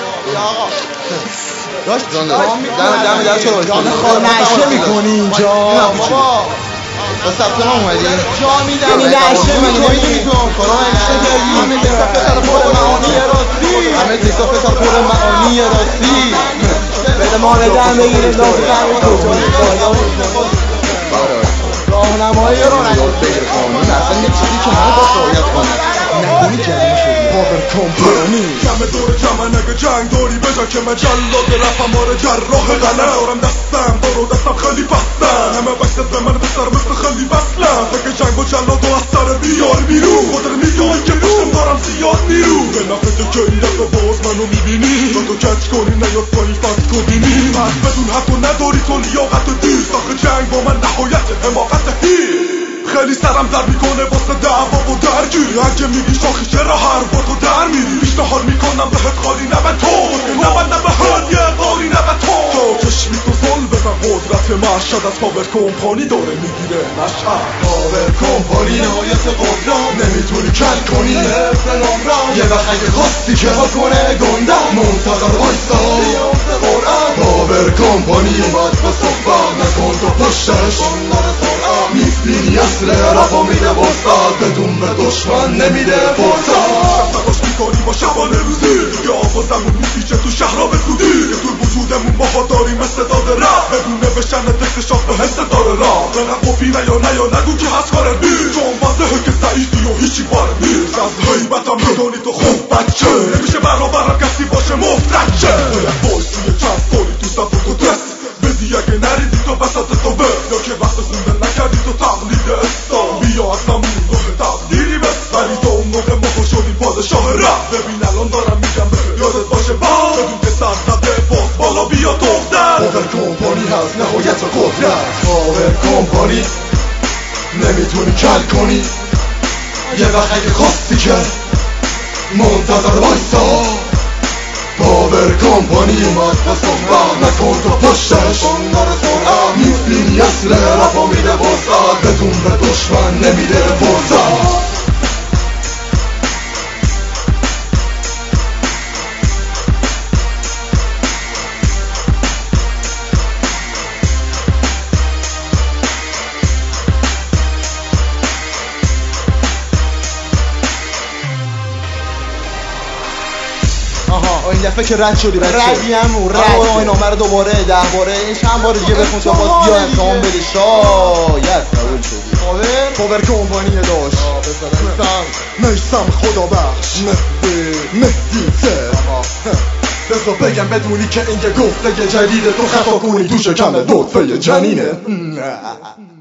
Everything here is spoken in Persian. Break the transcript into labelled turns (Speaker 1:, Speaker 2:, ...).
Speaker 1: آقا داشت
Speaker 2: دم در چرا
Speaker 1: نشه میکنی اینجا
Speaker 2: بابا با ثبت نام اومدی؟
Speaker 1: جا میدنی نشه میکنی
Speaker 2: کارها نشه کردی همه کسافت ها پر معانی راستی
Speaker 1: بده ما ندم بگیره داشت راهنمایی رو نگید
Speaker 2: بگیر قانون اصلا یه چیزی که همه با رعایت کنن نکنی جریمه شدی
Speaker 1: پاور کمپانی
Speaker 3: کم دور جمع نگه جنگ داری بجا که من جلاد رفم آره جراح غلط دارم دستم دارو دستم خیلی بستم همه وقتت به من بسر مثل خیلی بسلم فکر جنگ و جلاد و از سر بیار بیرون خودت میگوی که پشتم دارم زیاد نیرو به نفته که این دفعه باز منو میبینی تا تو کچ کنی نیاد پایی فت کنی پس بدون حتی نداری تو لیاقت و دیر ساخت جنگ با من نهایت حماقت هیر خیلی سرم در میکنه واسه دعوا و درگیری اگه میگی شاخی چرا حرفا تو در میری پیشنهاد میکنم بهت خالی نه به تو نه به هر یه قاری نه به تو چشمی تو زل بزن قدرت مشهد از پاور کمپانی داره میگیره مشهد پاور کمپانی نهایت قدرت نمیتونی کل کنی یه وقت اگه خواستی که بکنه گندم منتظر وایسا پاور کمپانی اومد با صحبت نکن تو پشتش میبینی اصل رفا میده وسط بدون به دشمن نمیده فرصت تلاش میکنی با شبانه روزی یا آوازمون میپیچه تو شهرها به سودی یه طور وجودمون باها داریم استعداد رفت بدونه بشن تکتشاف به حس داره رفت رنق و پیره یا نه یا نگو که هست کارت نیست چون واضحه که ضعیفی و هیچی بارت نیست از حیبتم میدونی تو خوب بچه نمیشه برابرم کسی باشه مفترچه باید باشی چند سالی تو سب تو دست بدی اگه نریدی تو وسط تو به یا که وقت خوندن نکردی تو تقلید اسلام بیا از نمون روح تقدیری بس ولی تو اون موقع مخور شدی پادشاه رفت ببین الان دارم میگم یادت باشه باز بدون که سر زده باز بالا بیا دختر پاور کمپانی هست نهایت قدرت پاور کمپانی نمیتونی کل کنی یه وقت اگه خواستی که منتظر وایسا پاور کمپانی اومد با صحبت نکن تو پشتش میبینی اصل رفا میده وسط بدون به دشمن نمیده فرصت
Speaker 2: این دفعه که رد شدی بچه
Speaker 1: ردیم
Speaker 2: این نامه رو دوباره 10 باره چند بار دیگه بخون تا باز بیا امتحان بده شاید قبول شدی
Speaker 1: پاور کمپانی داشت
Speaker 3: میسم خدا بخش مهدی بذار بگم بدونی که این یه گفته جدیده تو خطا کنی تو شکم لطفه جنینه